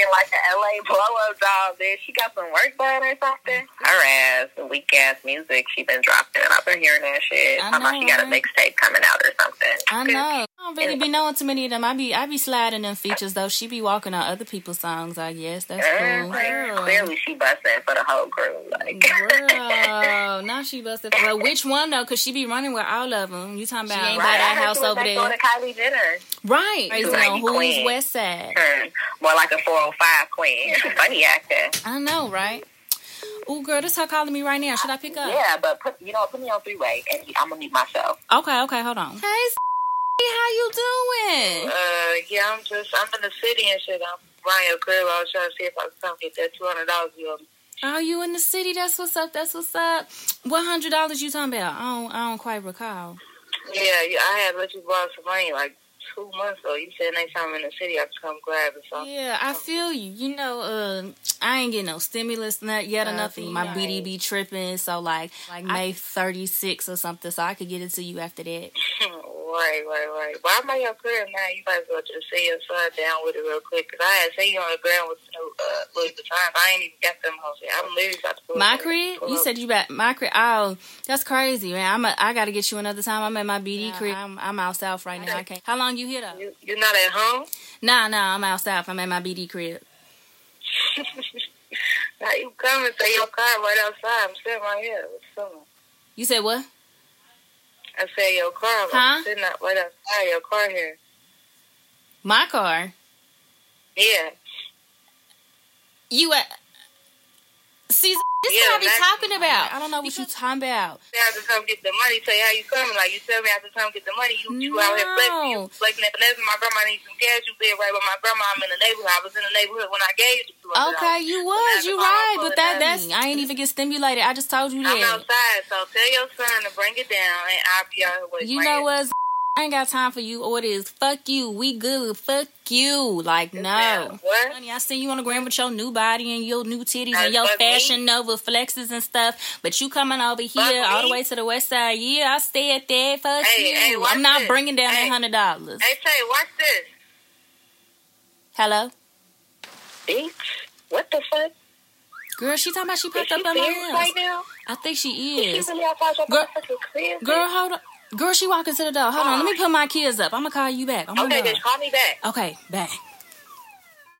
looking like an LA blow-up doll, bitch. She got some work done or something. Her ass, weak-ass music she been dropping. I've been hearing that shit. I Talking about she got a mixtape coming out or something. I know. I don't really be knowing too many of them. I be sliding them features, though. She be walking on other people's songs, I guess. That's cool. Clearly she busting for the whole crew. Like. Girl, now she busted. Well, which one, though? Because she be running with all of them. You talking about she ain't by that house over there. To Kylie Jenner. Right. Who's West Side? More like a 405 queen. Funny acting. I know, right? Ooh, girl, this her calling me right now. Should I pick up? Yeah, but put me on three-way, and I'm gonna mute myself. Okay, hold on. Hey, how you doing? Yeah, I'm in the city and shit. I'm buying your crib. I was trying to see if I could come get that $200 you owe me. Oh, you in the city? That's what's up. What $100 you talking about? I don't quite recall. Yeah, I had let you borrow some money like 2 months ago. You said next time I'm in the city, I can come grab it. So yeah, I feel you. You know, I ain't getting no stimulus yet or nothing. My BD be tripping, so like May 36 or something, so I could get it to you after that. Right. Well, I'm at your crib now. You might as well just say your son down with it real quick. Because I had seen you on the ground with Louis Vuitton. I ain't even got them hoes yet. I'm literally about to pull my crib? You said you back my crib? Oh, that's crazy, man. I got to get you another time. I'm at my BD crib. I'm out south right now. I can't. How long you here, though? You're not at home? Nah, I'm out south. I'm at my BD crib. Now you come and say your car right outside. I'm sitting right here. What's up? You said what? I said your car. I'm sitting right outside your car here. My car? Yeah. You at... See, this is what I be talking about. I don't know what you talking about. You have to come get the money. Tell you how you coming. Like, you tell me I have to come get the money. You out here flexing. You flexing at the next. My grandma needs some cash. You live right with my grandma. I'm in the neighborhood. I was in the neighborhood when I gave you $200. Okay, you was. You right. But that's... I ain't even get stimulated. I just told you that. I'm outside, so tell your son to bring it down, and I'll be out here waiting. You know what? I ain't got time for you orders. Fuck you. We good. Fuck you. Like, no. What? Honey, I seen you on the ground with your new body and your new titties and your Fashion Nova flexes and stuff. But you coming over here all the way to the west side. Yeah, I stay at that. Fuck you. Hey, I'm not bringing down that $100. Hey, Tay, watch this. Hello? Bitch, what the fuck? Girl, she talking about she popped up on my house. Right now? I think she is. She really outside your motherfucking crib? Girl, hold on. Girl, she walking to the door. Hold on, let me put my kids up. I'm gonna call you back. Okay, then call me back. Okay, back.